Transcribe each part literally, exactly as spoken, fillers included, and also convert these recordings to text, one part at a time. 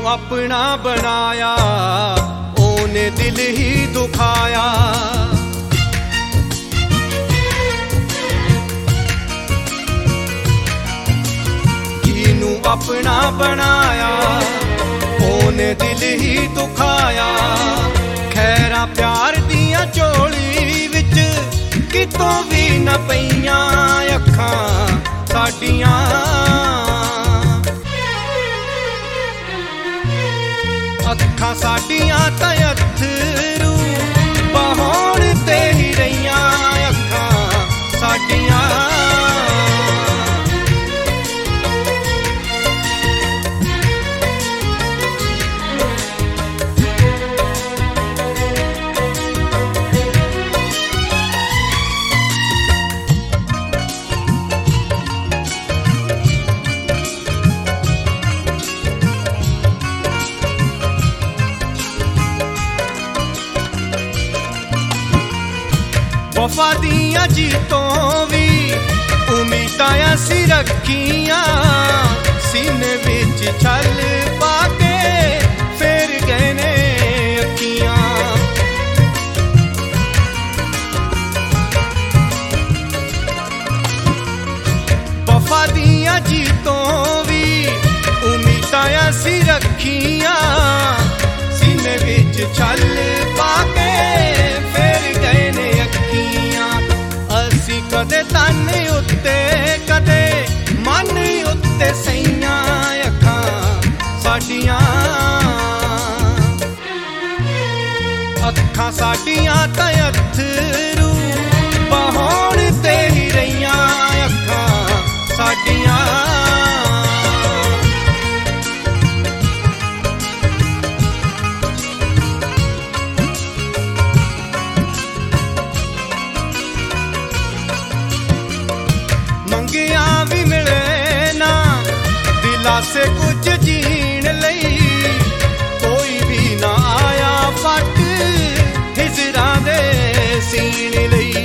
अपना बनाया ओने दिल ही दुखाया। जीनू अपना बनाया ओने दिल ही दुखाया। खैरा प्यार दिया झोली विच कितों भी न पईयां अखां साडियां। अखां साडियां तां अथरू बहाउण ते ही रहियां अखां साडियां। वफा दियां जीतों भी उम्मीदां असीं रखियां। सीने विच छल पा के फेर गए ने अखियां। वफा दियां जीतों भी उम्मीदां असीं रखियां। सीने विच छल पा के फेर गए ने कदे तन उत्ते कदे मन उत्ते सईयां अखां साडियां। अखां साडियां तां अथरू बहाउण ते ही रहियां अखां साडियां। मंगिया भी मिले ना दिलासे कुछ जीण लई। कोई भी ना आया फट हिजरां दे सीण लई।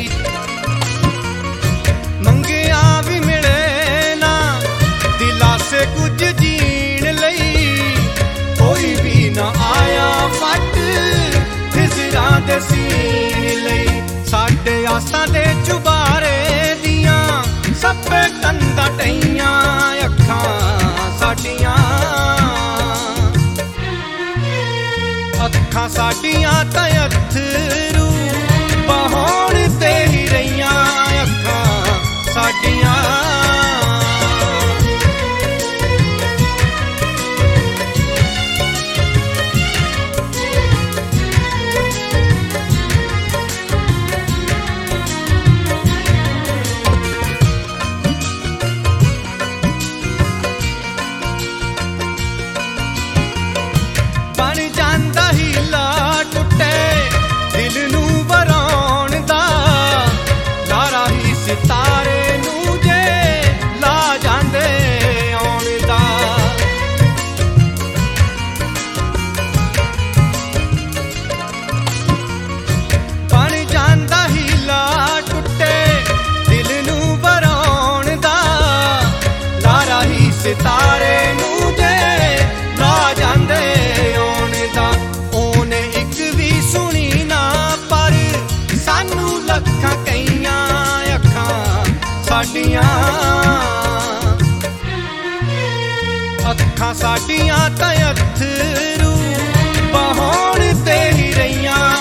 मंगिया भी मिले ना दिलासे कुछ जीण लई। कोई भी ना आया फट हिजरां दे सीण लई। साडे आसां दे चुबारे दियां सभे कंधां ढहियां अखां साडियां। अखां साडियां तां अथरू बहाउण ते ही रहियां अखां साडियां। सितारे नूं जे ला जांदे आउण दा। बण जांदा हीला टुटे दिल नूं वराउण दा। लारा ही सितारे नूं जे ला जांदे आउण दा। ओने इक भी सुनी ना पर सानू लखां कईयां साडियां। अखां साडियां तां अथरू बहाउण ते ही रहियां